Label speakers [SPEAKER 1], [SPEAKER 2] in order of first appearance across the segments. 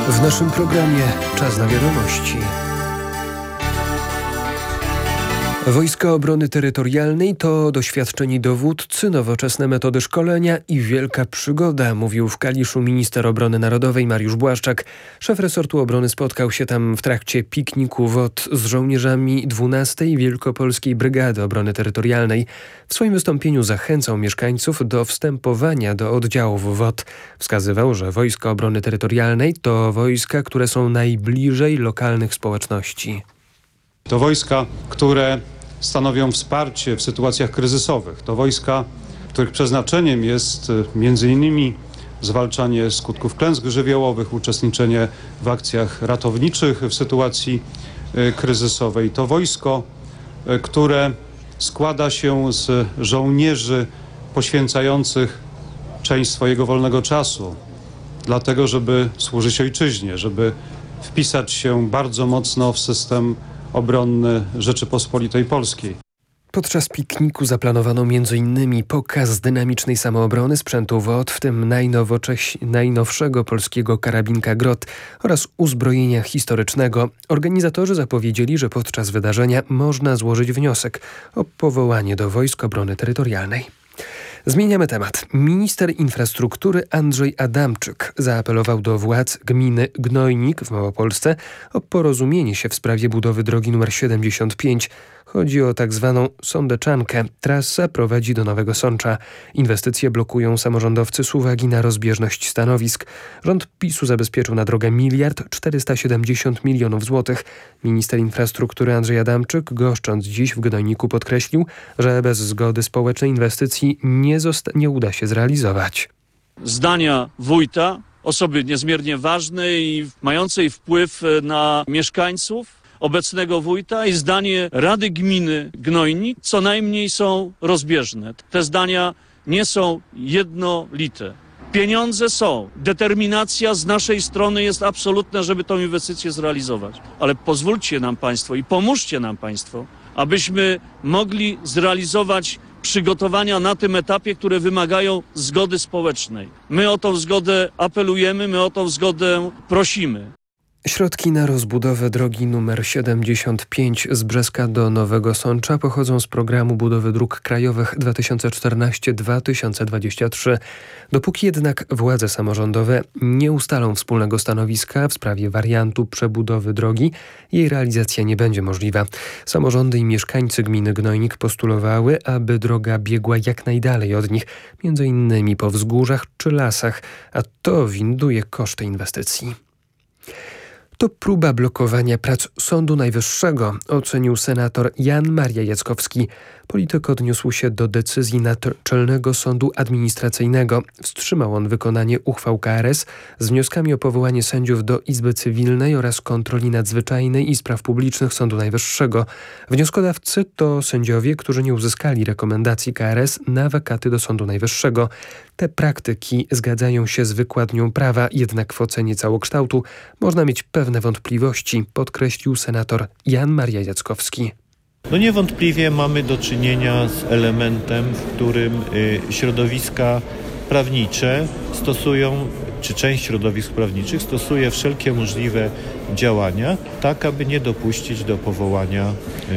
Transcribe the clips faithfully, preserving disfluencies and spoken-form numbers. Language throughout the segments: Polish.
[SPEAKER 1] W naszym programie Czas na wiadomości. Wojska Obrony Terytorialnej to doświadczeni dowódcy, nowoczesne metody szkolenia i wielka przygoda, mówił w Kaliszu minister obrony narodowej Mariusz Błaszczak. Szef resortu obrony spotkał się tam w trakcie pikniku W O T z żołnierzami dwunastej Wielkopolskiej Brygady Obrony Terytorialnej. W swoim wystąpieniu zachęcał mieszkańców do wstępowania do oddziałów W O T. Wskazywał, że Wojska Obrony Terytorialnej to wojska, które są najbliżej lokalnych społeczności.
[SPEAKER 2] To wojska, które stanowią wsparcie w sytuacjach kryzysowych. To wojska, których przeznaczeniem jest między innymi zwalczanie skutków klęsk żywiołowych, uczestniczenie w akcjach ratowniczych w sytuacji kryzysowej. To wojsko, które składa się z żołnierzy poświęcających część swojego wolnego czasu dlatego, żeby służyć ojczyźnie, żeby wpisać się bardzo mocno w system obronny Rzeczypospolitej Polskiej.
[SPEAKER 1] Podczas pikniku zaplanowano między innymi pokaz dynamicznej samoobrony, sprzętu W O T, w tym najnowszego polskiego karabinka Grot oraz uzbrojenia historycznego. Organizatorzy zapowiedzieli, że podczas wydarzenia można złożyć wniosek o powołanie do Wojsk Obrony Terytorialnej. Zmieniamy temat. Minister infrastruktury Andrzej Adamczyk zaapelował do władz gminy Gnojnik w Małopolsce o porozumienie się w sprawie budowy drogi numer siedemdziesiąt pięć. Chodzi o tak zwaną Sądeczankę. Trasa prowadzi do Nowego Sącza. Inwestycje blokują samorządowcy z uwagi na rozbieżność stanowisk. Rząd PiSu zabezpieczył na drogę miliard czterysta siedemdziesiąt milionów złotych. Minister infrastruktury Andrzej Adamczyk, goszcząc dziś w Gnojniku, podkreślił, że bez zgody społecznej inwestycji nie, zosta- nie uda się zrealizować.
[SPEAKER 3] Zdania wójta, osoby niezmiernie ważnej i mającej wpływ na mieszkańców, obecnego wójta, i zdanie Rady Gminy Gnojnik co najmniej są rozbieżne. Te zdania nie są jednolite. Pieniądze są. Determinacja z naszej strony jest absolutna, żeby tę inwestycję zrealizować. Ale pozwólcie nam Państwo i pomóżcie nam Państwo, abyśmy mogli zrealizować przygotowania na tym etapie, które wymagają zgody społecznej. My o tą zgodę apelujemy, my o tą zgodę prosimy.
[SPEAKER 1] Środki na rozbudowę drogi numer siedemdziesiąt pięć z Brzeska do Nowego Sącza pochodzą z programu budowy dróg krajowych dwa tysiące czternaście do dwa tysiące dwudziestego trzeciego. Dopóki jednak władze samorządowe nie ustalą wspólnego stanowiska w sprawie wariantu przebudowy drogi, jej realizacja nie będzie możliwa. Samorządy i mieszkańcy gminy Gnojnik postulowały, aby droga biegła jak najdalej od nich, między innymi po wzgórzach czy lasach, a to winduje koszty inwestycji. To próba blokowania prac Sądu Najwyższego, ocenił senator Jan Maria Jackowski. Polityk odniósł się do decyzji Naczelnego Sądu Administracyjnego. Wstrzymał on wykonanie uchwał K R S z wnioskami o powołanie sędziów do Izby Cywilnej oraz Kontroli Nadzwyczajnej i Spraw Publicznych Sądu Najwyższego. Wnioskodawcy to sędziowie, którzy nie uzyskali rekomendacji K R S na wakaty do Sądu Najwyższego. Te praktyki zgadzają się z wykładnią prawa, jednak w ocenie całokształtu można mieć pewne wątpliwości, podkreślił senator Jan Maria Jackowski.
[SPEAKER 4] No niewątpliwie mamy do czynienia z elementem, w którym y, środowiska prawnicze stosują, czy część środowisk prawniczych stosuje wszelkie możliwe działania, tak aby nie dopuścić do powołania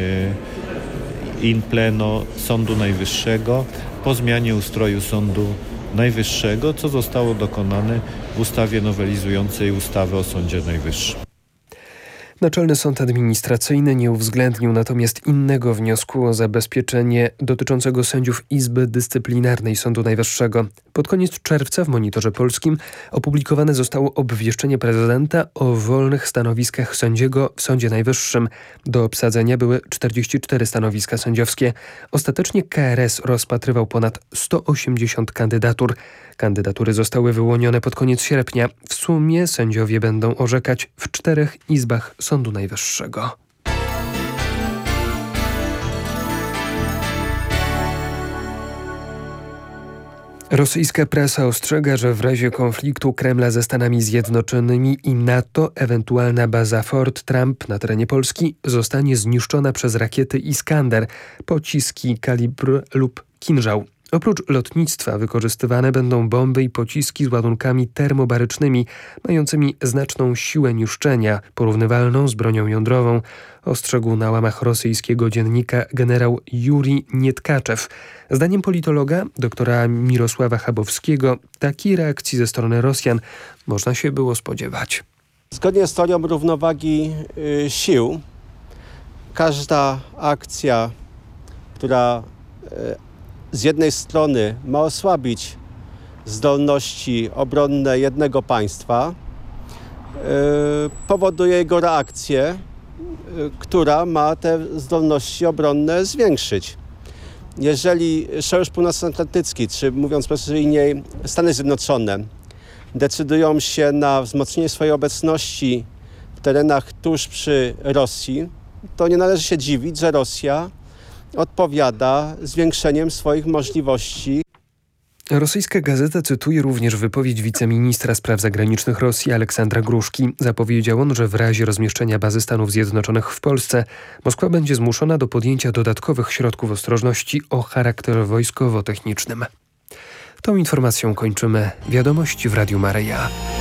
[SPEAKER 4] y, in pleno Sądu Najwyższego po zmianie ustroju Sądu Najwyższego, co zostało dokonane w ustawie nowelizującej ustawę o Sądzie Najwyższym.
[SPEAKER 1] Naczelny Sąd Administracyjny nie uwzględnił natomiast innego wniosku o zabezpieczenie dotyczącego sędziów Izby Dyscyplinarnej Sądu Najwyższego. Pod koniec czerwca w Monitorze Polskim opublikowane zostało obwieszczenie prezydenta o wolnych stanowiskach sędziego w Sądzie Najwyższym. Do obsadzenia były czterdzieści cztery stanowiska sędziowskie. Ostatecznie K R S rozpatrywał ponad sto osiemdziesiąt kandydatur. Kandydatury zostały wyłonione pod koniec sierpnia. W sumie sędziowie będą orzekać w czterech izbach Sądu Najwyższego. Rosyjska prasa ostrzega, że w razie konfliktu Kremla ze Stanami Zjednoczonymi i NATO ewentualna baza Fort Trump na terenie Polski zostanie zniszczona przez rakiety Iskander, pociski kalibr lub Kinżał. Oprócz lotnictwa wykorzystywane będą bomby i pociski z ładunkami termobarycznymi, mającymi znaczną siłę niszczenia, porównywalną z bronią jądrową, ostrzegł na łamach rosyjskiego dziennika generał Jurij Nietkaczew. Zdaniem politologa doktora Mirosława Chabowskiego takiej reakcji ze strony Rosjan można się było spodziewać.
[SPEAKER 5] Zgodnie z teorią równowagi y, sił, każda akcja, która y, z jednej strony ma osłabić zdolności obronne jednego państwa, y, powoduje jego reakcję, y, która ma te zdolności obronne zwiększyć. Jeżeli Sojusz Północnoatlantycki, czy mówiąc precyzyjniej Stany Zjednoczone, decydują się na wzmocnienie swojej obecności w terenach tuż przy Rosji, to nie należy się dziwić, że Rosja odpowiada zwiększeniem swoich możliwości.
[SPEAKER 1] Rosyjska gazeta cytuje również wypowiedź wiceministra spraw zagranicznych Rosji Aleksandra Gruszki. Zapowiedział on, że w razie rozmieszczenia bazy Stanów Zjednoczonych w Polsce Moskwa będzie zmuszona do podjęcia dodatkowych środków ostrożności o charakterze wojskowo-technicznym. Tą informacją kończymy Wiadomości w Radiu Maryja.